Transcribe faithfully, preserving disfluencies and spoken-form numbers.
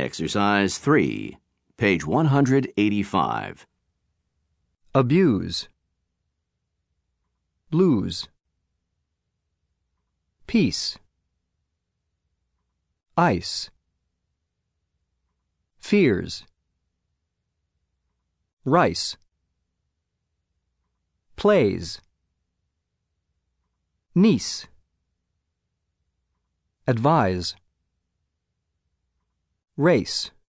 Exercise three, page one hundred eighty-five. Abuse. Blues. Peace. Ice. Fears. Rice. Plays. Niece. Advise. Race.